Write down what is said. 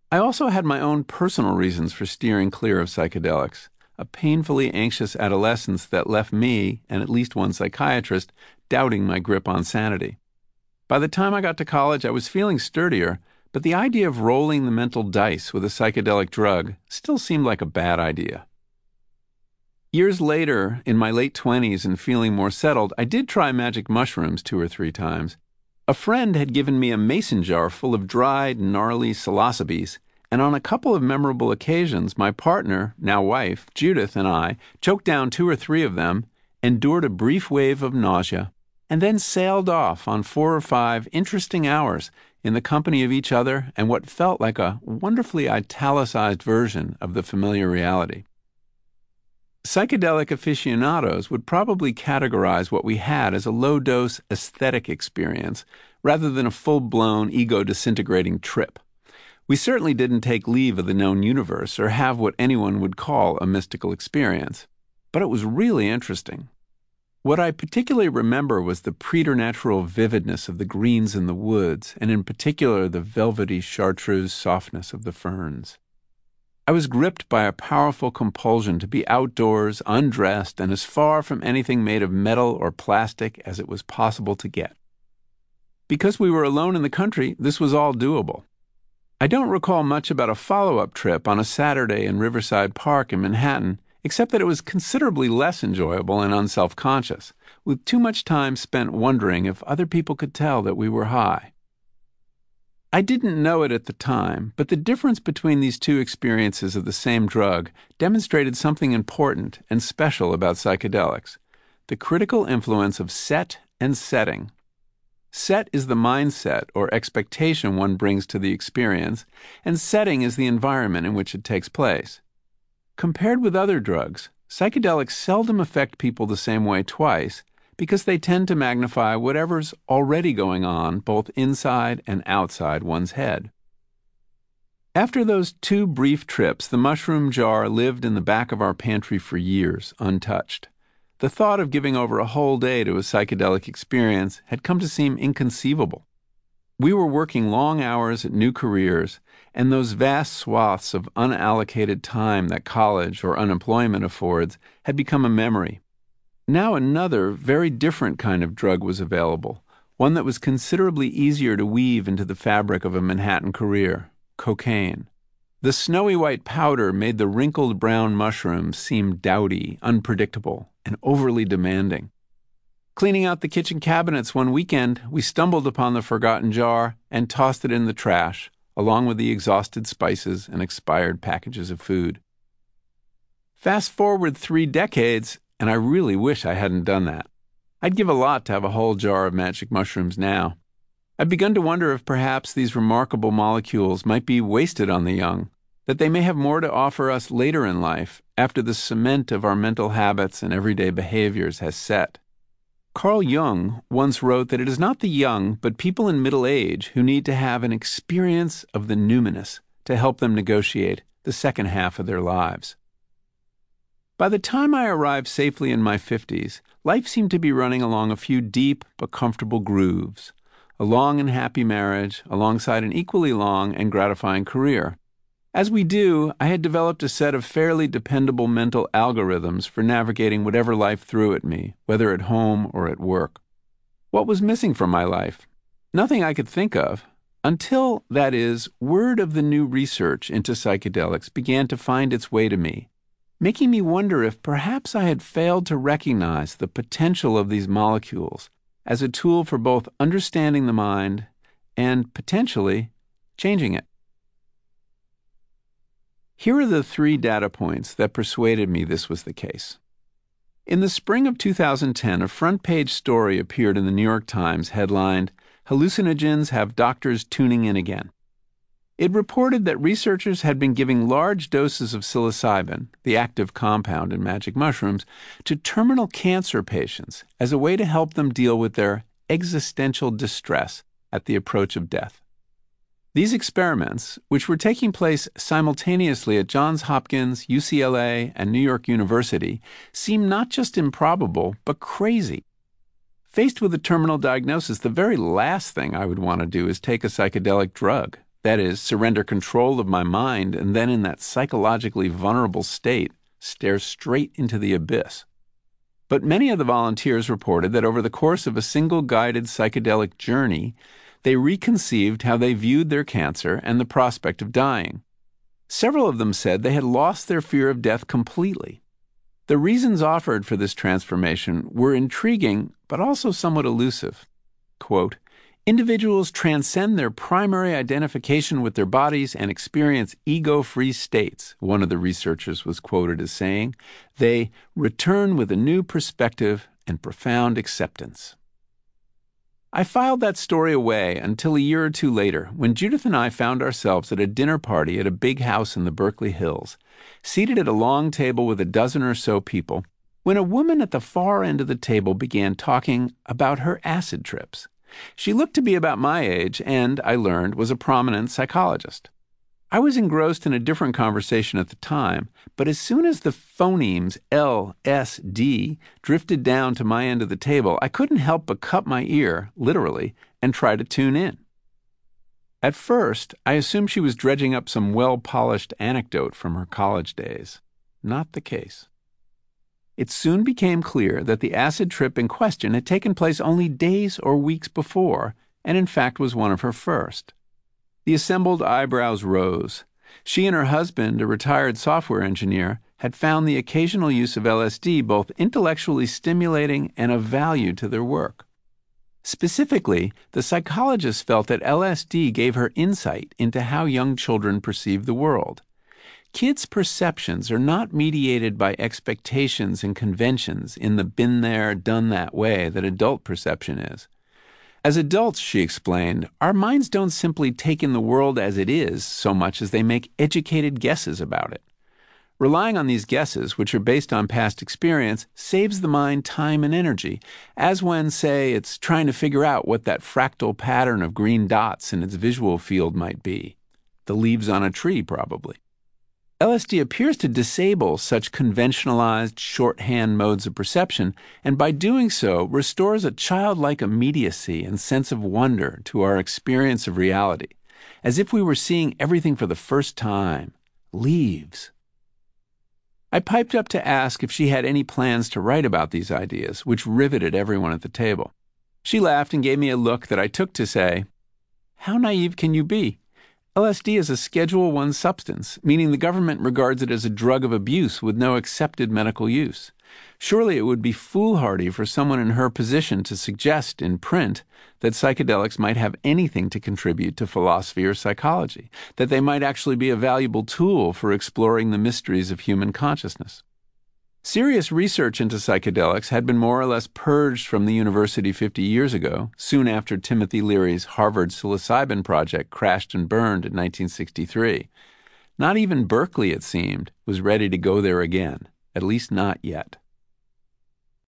I also had my own personal reasons for steering clear of psychedelics, a painfully anxious adolescence that left me, and at least one psychiatrist, doubting my grip on sanity. By the time I got to college, I was feeling sturdier, but the idea of rolling the mental dice with a psychedelic drug still seemed like a bad idea. Years later, in my late 20s and feeling more settled, I did try magic mushrooms 2 or 3 times. A friend had given me a mason jar full of dried, gnarly psilocybes, and on a couple of memorable occasions, my partner, now wife, Judith, and I choked down 2 or 3 of them, endured a brief wave of nausea, and then sailed off on 4 or 5 interesting hours in the company of each other and what felt like a wonderfully italicized version of the familiar reality. Psychedelic aficionados would probably categorize what we had as a low-dose aesthetic experience rather than a full-blown ego-disintegrating trip. We certainly didn't take leave of the known universe or have what anyone would call a mystical experience, but it was really interesting. What I particularly remember was the preternatural vividness of the greens in the woods, and in particular the velvety chartreuse softness of the ferns. I was gripped by a powerful compulsion to be outdoors, undressed, and as far from anything made of metal or plastic as it was possible to get. Because we were alone in the country, this was all doable. I don't recall much about a follow-up trip on a Saturday in Riverside Park in Manhattan, except that it was considerably less enjoyable and unself-conscious, with too much time spent wondering if other people could tell that we were high. I didn't know it at the time, but the difference between these 2 experiences of the same drug demonstrated something important and special about psychedelics: the critical influence of set and setting. Set is the mindset or expectation one brings to the experience, and setting is the environment in which it takes place. Compared with other drugs, psychedelics seldom affect people the same way twice because they tend to magnify whatever's already going on both inside and outside one's head. After those 2 brief trips, the mushroom jar lived in the back of our pantry for years, untouched. The thought of giving over a whole day to a psychedelic experience had come to seem inconceivable. We were working long hours at new careers, and those vast swaths of unallocated time that college or unemployment affords had become a memory. Now another, very different kind of drug was available, one that was considerably easier to weave into the fabric of a Manhattan career: cocaine. The snowy white powder made the wrinkled brown mushrooms seem dowdy, unpredictable, and overly demanding. Cleaning out the kitchen cabinets one weekend, we stumbled upon the forgotten jar and tossed it in the trash, along with the exhausted spices and expired packages of food. Fast forward 3 decades, and I really wish I hadn't done that. I'd give a lot to have a whole jar of magic mushrooms now. I've begun to wonder if perhaps these remarkable molecules might be wasted on the young, that they may have more to offer us later in life, after the cement of our mental habits and everyday behaviors has set. Carl Jung once wrote that it is not the young, but people in middle age who need to have an experience of the numinous to help them negotiate the second half of their lives. By the time I arrived safely in my 50s, life seemed to be running along a few deep but comfortable grooves. A long and happy marriage alongside an equally long and gratifying career. As we do, I had developed a set of fairly dependable mental algorithms for navigating whatever life threw at me, whether at home or at work. What was missing from my life? Nothing I could think of, until, that is, word of the new research into psychedelics began to find its way to me, making me wonder if perhaps I had failed to recognize the potential of these molecules as a tool for both understanding the mind and, potentially, changing it. Here are the 3 data points that persuaded me this was the case. In the spring of 2010, a front-page story appeared in the New York Times headlined, "Hallucinogens Have Doctors Tuning In Again." It reported that researchers had been giving large doses of psilocybin, the active compound in magic mushrooms, to terminal cancer patients as a way to help them deal with their existential distress at the approach of death. These experiments, which were taking place simultaneously at Johns Hopkins, UCLA, and New York University, seem not just improbable, but crazy. Faced with a terminal diagnosis, the very last thing I would want to do is take a psychedelic drug. that is, surrender control of my mind, and then in that psychologically vulnerable state, stare straight into the abyss. But many of the volunteers reported that over the course of a single guided psychedelic journey, they reconceived how they viewed their cancer and the prospect of dying. Several of them said they had lost their fear of death completely. The reasons offered for this transformation were intriguing, but also somewhat elusive. Quote, individuals transcend their primary identification with their bodies and experience ego-free states, one of the researchers was quoted as saying. They return with a new perspective and profound acceptance. I filed that story away until a year or two later, when Judith and I found ourselves at a dinner party at a big house in the Berkeley Hills, seated at a long table with a dozen or so people, when a woman at the far end of the table began talking about her acid trips. She looked to be about my age and, I learned, was a prominent psychologist. I was engrossed in a different conversation at the time, but as soon as the phonemes L, S, D drifted down to my end of the table, I couldn't help but cup my ear, literally, and try to tune in. At first, I assumed she was dredging up some well-polished anecdote from her college days. Not the case. It soon became clear that the acid trip in question had taken place only days or weeks before, and in fact was one of her first. The assembled eyebrows rose. She and her husband, a retired software engineer, had found the occasional use of LSD both intellectually stimulating and of value to their work. Specifically, the psychologist felt that LSD gave her insight into how young children perceive the world. Kids' perceptions are not mediated by expectations and conventions in the been there, done that way that adult perception is. As adults, she explained, our minds don't simply take in the world as it is so much as they make educated guesses about it. Relying on these guesses, which are based on past experience, saves the mind time and energy, as when, say, it's trying to figure out what that fractal pattern of green dots in its visual field might be. The leaves on a tree, probably. LSD appears to disable such conventionalized shorthand modes of perception, and by doing so restores a childlike immediacy and sense of wonder to our experience of reality, as if we were seeing everything for the first time. Leaves. I piped up to ask if she had any plans to write about these ideas, which riveted everyone at the table. She laughed and gave me a look that I took to say, how naive can you be? LSD is a Schedule I substance, meaning the government regards it as a drug of abuse with no accepted medical use. Surely it would be foolhardy for someone in her position to suggest in print that psychedelics might have anything to contribute to philosophy or psychology, that they might actually be a valuable tool for exploring the mysteries of human consciousness. Serious research into psychedelics had been more or less purged from the university 50 years ago, soon after Timothy Leary's Harvard psilocybin project crashed and burned in 1963. Not even Berkeley, it seemed, was ready to go there again, at least not yet.